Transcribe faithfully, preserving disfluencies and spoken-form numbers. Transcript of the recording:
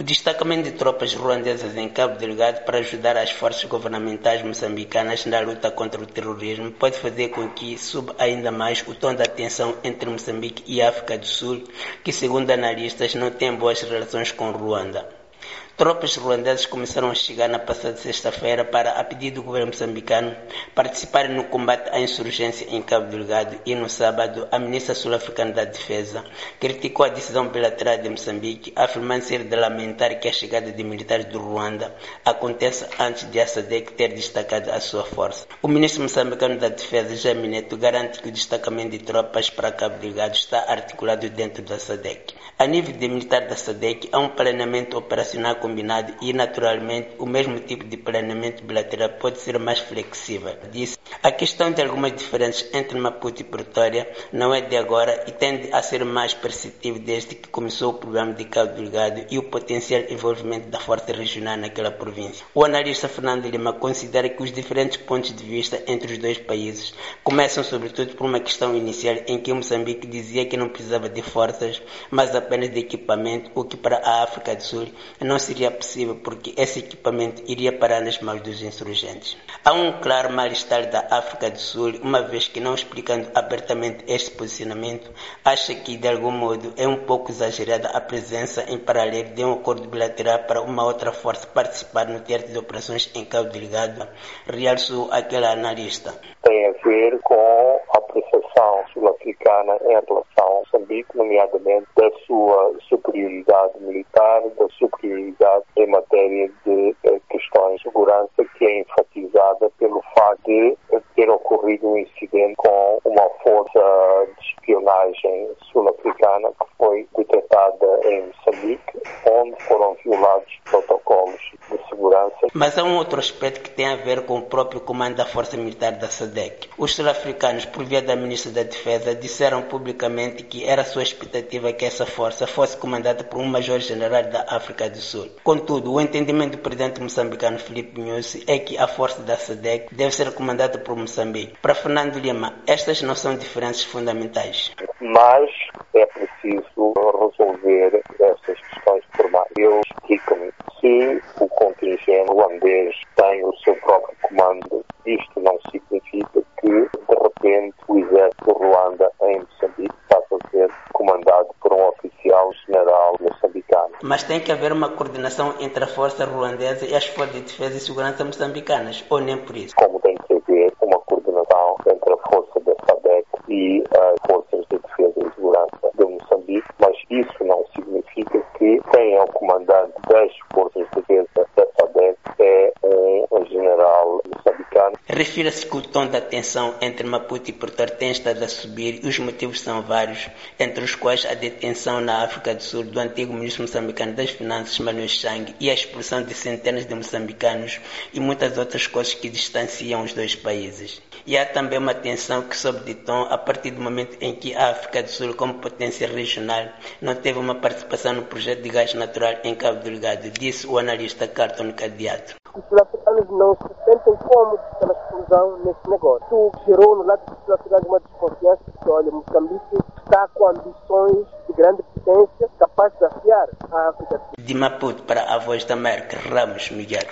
O destacamento de tropas ruandesas em Cabo Delgado para ajudar as forças governamentais moçambicanas na luta contra o terrorismo pode fazer com que suba ainda mais o tom da tensão entre Moçambique e África do Sul, que, segundo analistas, não tem boas relações com Ruanda. Tropas ruandesas começaram a chegar na passada sexta-feira para, a pedido do governo moçambicano, participarem no combate à insurgência em Cabo Delgado e, no sábado, a ministra sul-africana da Defesa criticou a decisão bilateral de Moçambique, afirmando ser de lamentar que a chegada de militares do Ruanda aconteça antes de a SADC ter destacado a sua força. O ministro moçambicano da Defesa, Jaime Neto, garante que o destacamento de tropas para Cabo Delgado está articulado dentro da SADC. A nível de militar da SADC, há um planeamento operacional combinado e, naturalmente, o mesmo tipo de planeamento bilateral pode ser mais flexível. Disse, a questão de algumas diferenças entre Maputo e Pretória não é de agora e tende a ser mais perceptível desde que começou o programa de Cabo Delgado e o potencial envolvimento da força regional naquela província. O analista Fernando Lima considera que os diferentes pontos de vista entre os dois países começam sobretudo por uma questão inicial em que Moçambique dizia que não precisava de forças, mas apenas de equipamento, o que para a África do Sul não seria possível porque esse equipamento iria parar nas mãos dos insurgentes. Há um claro mal-estar da África do Sul, uma vez que, não explicando abertamente este posicionamento, acha que de algum modo é um pouco exagerada a presença em paralelo de um acordo bilateral para uma outra força participar no teatro de operações em Cabo Delgado, realçou aquele analista. Tem a ver com a apreciação sul-africana em relação a Moçambique, nomeadamente da sua superioridade militar, da superioridade em matéria de eh, questões de segurança, que é enfatizada pelo facto de ter ocorrido um incidente com uma força de espionagem sul-africana que foi detectada em Moçambique, onde foram violados protocolos de segurança. Mas há um outro aspecto que tem a ver com o próprio comando da Força Militar da SADC. Os sul-africanos, por via da Ministra da Defesa, disseram publicamente que era sua expectativa que essa força fosse comandada por um Major-General da África do Sul. Contudo, o entendimento do presidente moçambicano Filipe Nyusi é que a força da SADC deve ser comandada por Moçambique. Para Fernando Lima, estas não são diferenças fundamentais. Mas é preciso resolver essas questões formais. Eu explico-me. Se o contingente ruandês tem o seu próprio comando, isto não significa que, de repente, o exército do Ruanda em Moçambique passa a ser comandado por um oficial general moçambicano. Mas tem que haver uma coordenação entre a força ruandesa e as forças de defesa e segurança moçambicanas, ou nem por isso? Como tem que haver uma coordenação entre a força da SADC e as forças de defesa e segurança de Moçambique, mas isso não significa que quem é o comandante das forças de defesa da SADC é um general moçambicano. Refira-se que o tom da tensão entre Maputo e Pretória tem estado a subir e os motivos são vários, entre os quais a detenção na África do Sul do antigo ministro moçambicano das Finanças, Manuel Chang, e a expulsão de centenas de moçambicanos e muitas outras coisas que distanciam os dois países. E há também uma tensão que sobe de tom a partir do momento em que a África do Sul, como potência regional, não teve uma participação no projeto de gás natural em Cabo Delgado, disse o analista Carlton Cadeado. Os sul-africanos não se sentem cômodos pela exclusão nesse negócio. Isso gerou no lado dos sul-africanos uma desconfiança que, olha, Moçambique está com ambições de grande potência capaz de desafiar a África. De Maputo para a Voz da América, Ramos Miguel.